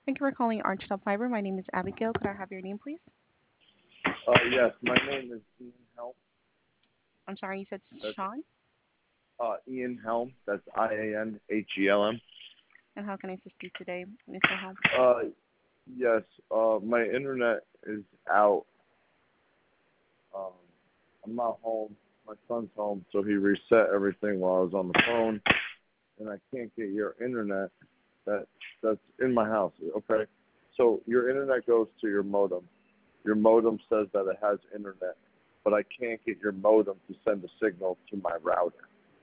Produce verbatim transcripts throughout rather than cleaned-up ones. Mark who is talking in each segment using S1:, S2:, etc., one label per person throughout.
S1: Thank you for calling Archtop Fiber. My name is Abigail. Could I have your name, please?
S2: Uh, yes, my name is Ian Helm.
S1: I'm sorry, you said
S2: That's
S1: Sean.
S2: uh, Ian Helm. That's I A N H E L M.
S1: And how can I assist you today, mister Helm?
S2: Uh, yes, uh, my internet is out. Um, I'm not home. My son's home, so he reset everything while I was on the phone, and I can't get your internet. That that's in my house. Okay, so your internet goes to your modem. Your modem says that it has internet, but I can't get your modem to send a signal to my router.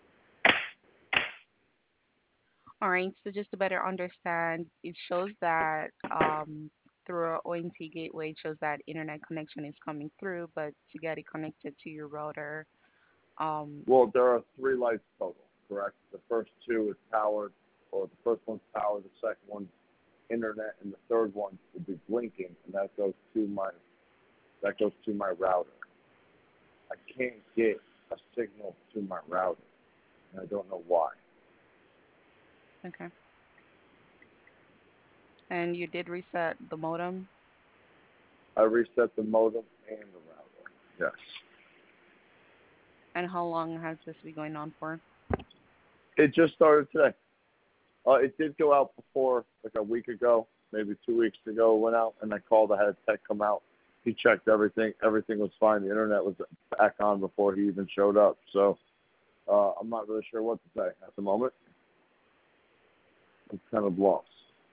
S1: All right, so just to better understand, it shows that um, through our O N T gateway, it shows that internet connection is coming through, but to get it connected to your router, um,
S2: Well, there are three lights total, correct? The first two is powered, or the first one's powered, the second one's internet, and the third one will be blinking, and that goes to my that goes to my router. I can't get a signal to my router, and I don't know why.
S1: okay. And you did reset the modem.
S2: I reset the modem and the router. Yes.
S1: And how long has this been going on for?
S2: It just started today. Uh, it did go out before, like a week ago, maybe two weeks ago. It went out, and I called. I had a tech come out. He checked everything. Everything was fine. The internet was back on before he even showed up. So uh, I'm not really sure what to say at the moment. I'm kind of lost.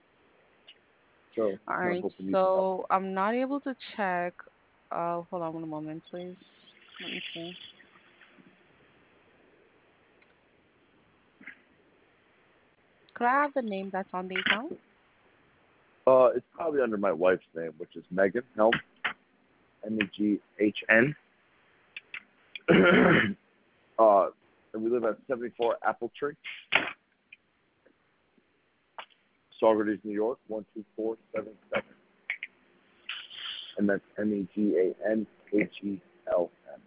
S2: So
S1: All
S2: kind of
S1: right,
S2: hoping you can help
S1: so I'm not able to check. Uh, hold on one moment, please. Let me see. Could I have the name that's on the account?
S2: me. Uh, it's probably under my wife's name, which is Megan Helm, M E G H N. uh, and we live at seventy-four Apple Tree, Saugerties, New York, one two four seven seven. And that's M E G A N H E L M.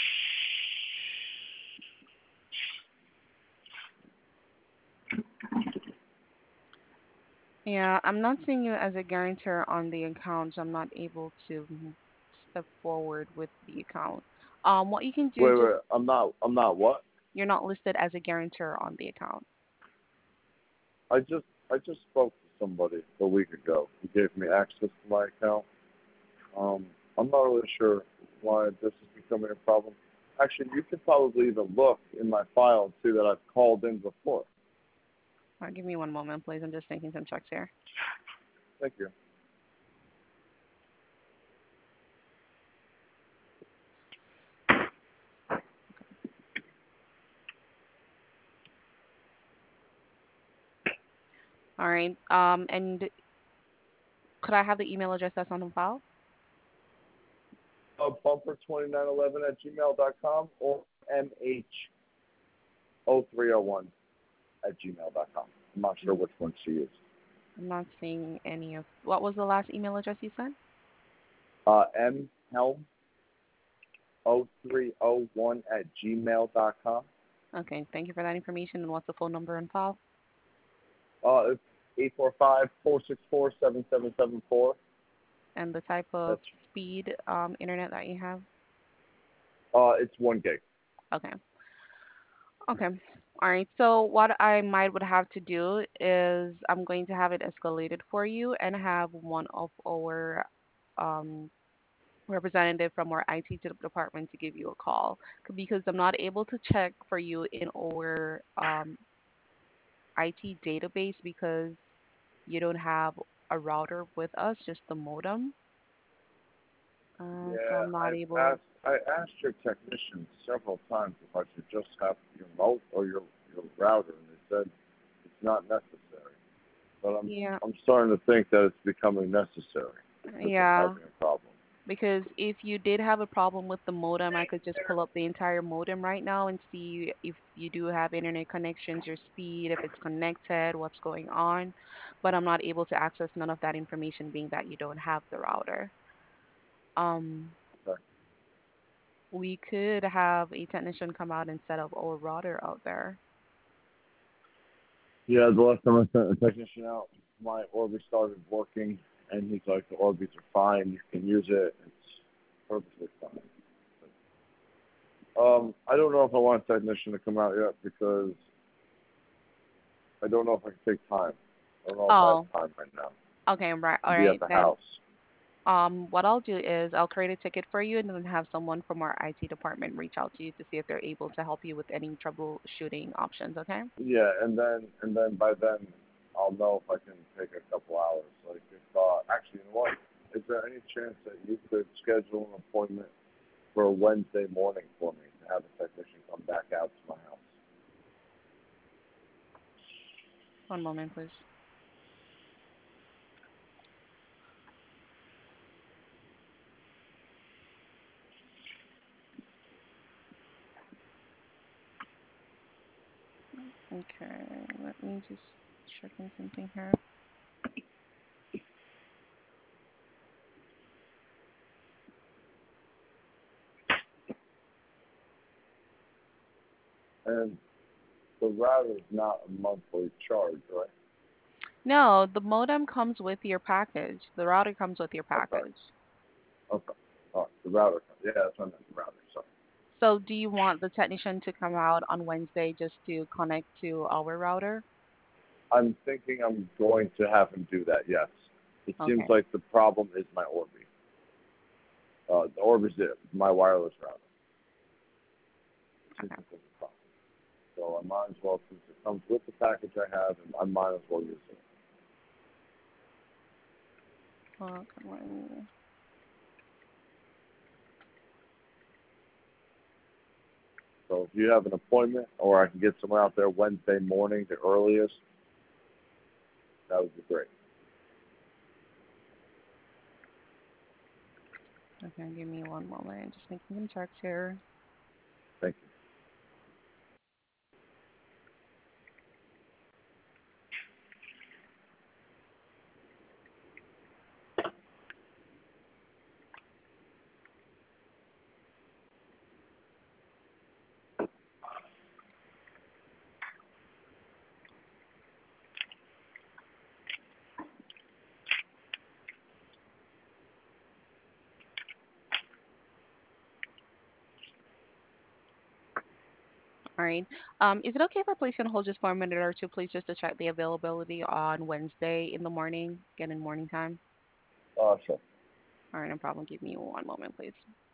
S1: Yeah, I'm not seeing you as a guarantor on the account, so I'm not able to m- step forward with the account. Um, what you can do,
S2: Wait,
S1: just
S2: wait, I'm not, I'm not what?
S1: you're not listed as a guarantor on the account.
S2: I just, I just spoke to somebody a week ago. He gave me access to my account. Um, I'm not really sure why this is becoming a problem. Actually, you could probably even look in my file and see that I've called in before.
S1: All right, give me one moment, please. I'm just making some checks here.
S2: Thank you.
S1: All right. Um, and could I have the email address that's on the file?
S2: Uh, bumper twenty-nine eleven at gmail dot com or M H zero three zero one at gmail dot com. I'm not sure
S1: Mm,
S2: which one she used.
S1: I'm not seeing any of. What was the last email address you sent?
S2: Uh, M Helm zero three zero one at gmail dot com.
S1: Okay, thank you for that information. And what's the phone number and file?
S2: Uh, it's eight four five four six four seven seven seven four.
S1: And the type of
S2: That's
S1: speed um, internet that you have?
S2: uh, it's one gig.
S1: Okay. Okay. All right. So what I might would have to do is I'm going to have it escalated for you and have one of our um, representative from our I T department to give you a call because I'm not able to check for you in our um, I T database because you don't have a router with us, just the modem. Uh, so
S2: Yeah,
S1: I'm not
S2: I've
S1: able.
S2: asked I asked your technician several times if I should just have your remote or your your router, and they said it's not necessary. But I'm
S1: Yeah,
S2: I'm starting to think that it's becoming necessary because I'm
S1: yeah.
S2: having a problem.
S1: Because if you did have a problem with the modem, I could just pull up the entire modem right now and see if you do have internet connections, your speed, if it's connected, what's going on. But I'm not able to access none of that information being that you don't have the router. Um,
S2: Okay.
S1: we could have a technician come out and set up our router out there.
S2: Yeah, the last time I sent a technician out, my Orbi started working, and he's like, the Orbis are fine. You can use it. It's perfectly fine. Um, I don't know if I want a technician to come out yet because I don't know if I can take time. I don't know if I
S1: Oh,
S2: have time right now
S1: okay, right.
S2: to
S1: All
S2: be at
S1: right,
S2: the
S1: then.
S2: house.
S1: Um, what I'll do is I'll create a ticket for you and then have someone from our I T department reach out to you to see if they're able to help you with any troubleshooting options, okay?
S2: Yeah, and then and then by then I'll know if I can take a couple hours. Like if uh, actually, you know what? Is there any chance that you could schedule an appointment for a Wednesday morning for me to have a technician come back out to my house?
S1: One moment, please. Okay, let me just check on something here.
S2: And the router is not a monthly charge, right?
S1: No, the modem comes with your package. The router comes with your
S2: Okay,
S1: package.
S2: okay. All right, the router. Yeah, that's what I meant. The router. Sorry.
S1: So do you want the technician to come out on Wednesday just to connect to our router?
S2: I'm thinking I'm going to have him do that. Yes. It seems
S1: Okay.
S2: like the problem is my Orbi. Uh, the Orbi's it. My wireless router. It seems
S1: Okay.
S2: like there's a problem. So I might as well, since it comes with the package I have, and I might as well use it.
S1: Okay.
S2: So if you have an appointment, or I can get someone out there Wednesday morning, the earliest, that would be great.
S1: Okay, give me one moment. Just making some checks here.
S2: Thank you.
S1: All right. Um, is it okay if I place you on hold just for a minute or two, please, just to check the availability on Wednesday in the morning, again in morning time?
S2: Uh, sure.
S1: All right, no problem. Give me one moment, please.